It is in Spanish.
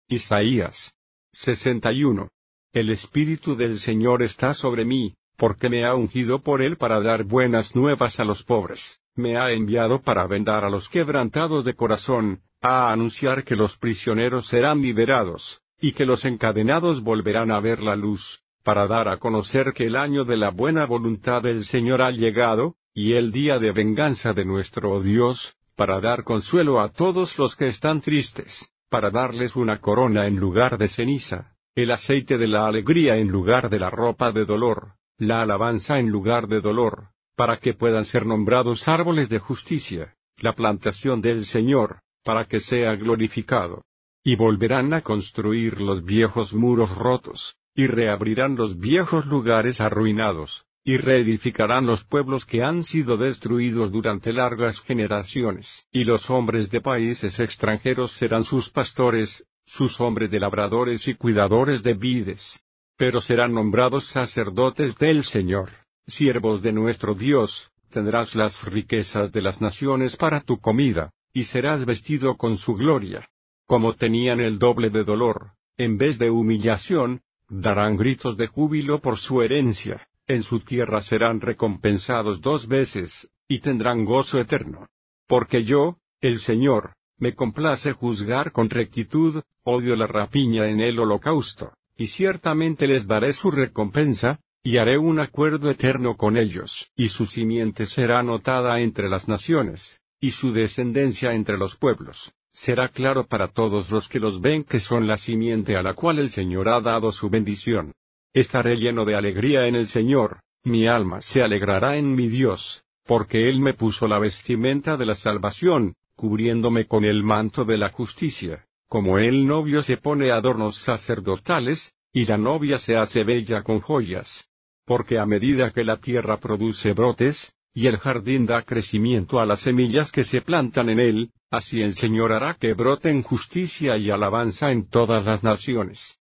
Isaías 61. El Espíritu del Señor está sobre mí, porque me ha ungido por él para dar buenas nuevas a los pobres, me ha enviado para vendar a los quebrantados de corazón, a anunciar que los prisioneros serán liberados, y que los encadenados volverán a ver la luz, para dar a conocer que el año de la buena voluntad del Señor ha llegado, y el día de venganza de nuestro Dios, para dar consuelo a todos los que están tristes, para darles una corona en lugar de ceniza, el aceite de la alegría en lugar de la ropa de dolor, la alabanza en lugar de dolor, para que puedan ser nombrados árboles de justicia, la plantación del Señor, para que sea glorificado. Y volverán a construir los viejos muros rotos, y reabrirán los viejos lugares arruinados, y reedificarán los pueblos que han sido destruidos durante largas generaciones. Y los hombres de países extranjeros serán sus pastores, sus hombres de labradores y cuidadores de vides. Pero serán nombrados sacerdotes del Señor, siervos de nuestro Dios, tendrás las riquezas de las naciones para tu comida, y serás vestido con su gloria. Como tenían el doble de dolor, en vez de humillación, darán gritos de júbilo por su herencia, en su tierra serán recompensados 2 veces, y tendrán gozo eterno. Porque yo, el Señor, me complace juzgar con rectitud, odio la rapiña en el holocausto, y ciertamente les daré su recompensa, y haré un acuerdo eterno con ellos. Y su simiente será notada entre las naciones, y su descendencia entre los pueblos. Será claro para todos los que los ven que son la simiente a la cual el Señor ha dado su bendición. Estaré lleno de alegría en el Señor, mi alma se alegrará en mi Dios, porque Él me puso la vestimenta de la salvación, cubriéndome con el manto de la justicia, como el novio se pone adornos sacerdotales, y la novia se hace bella con joyas. Porque a medida que la tierra produce brotes, y el jardín da crecimiento a las semillas que se plantan en él, así el Señor hará que broten justicia y alabanza en todas las naciones.